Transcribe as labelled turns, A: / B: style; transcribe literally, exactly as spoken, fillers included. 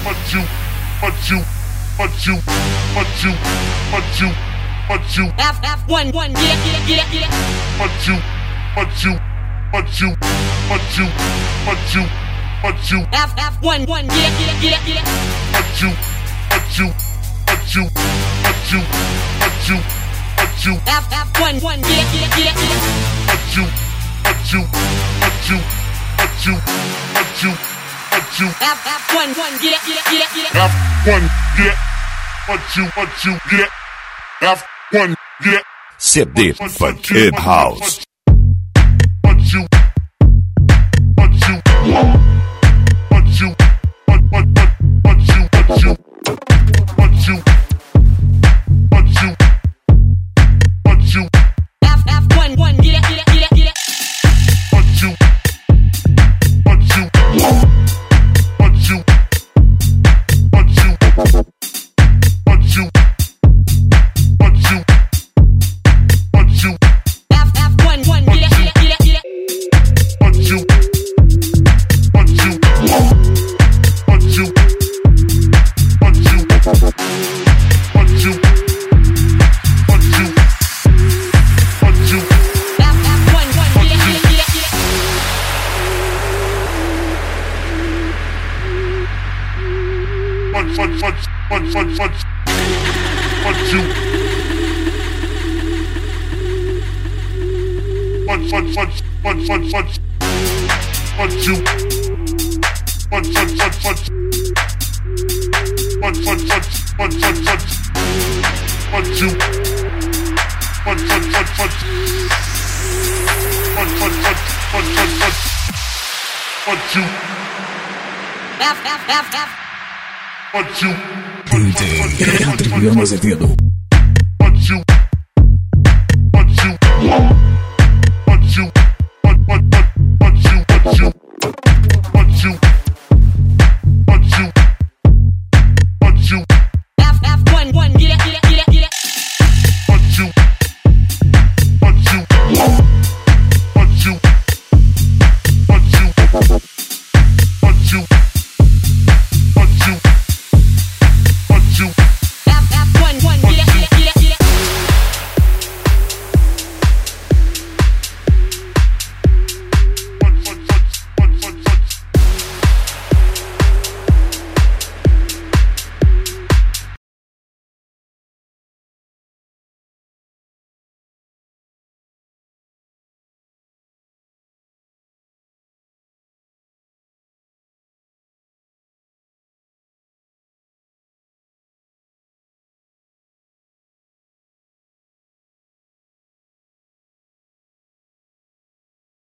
A: but you, but you, but you, but you, but you, but you.
B: F F one one yeah yeah yeah yeah.
A: But you, but you, but you, but you, but you, but you.
B: F F one one yeah yeah yeah yeah.
A: But you, but you, but you, but you, but you, but you.
B: F F one one yeah yeah yeah yeah.
A: But you, but you, but you, but you, but you, but you.
B: F F one one yeah yeah yeah yeah.
A: F one yeah. But you, but you yeah. F one yeah.
C: C D Funky House.
A: But you, but you, but you, but but but but you, but you, but you, but you, but you.
B: F F one one yeah yeah yeah yeah.
A: But you, but you, but you, but you, but you, but you, but you.
B: F F one one yeah yeah yeah yeah.
A: But you, but you, but you, but you, but you, but you, but you.
B: F F one one yeah yeah yeah yeah.
A: But but but but but but but you. But but but but but but but you. But but but but but but but but but but but you. But but but but but but but but but but but you.
B: F F F F.
A: But you.
D: D J Leandro Azevedo.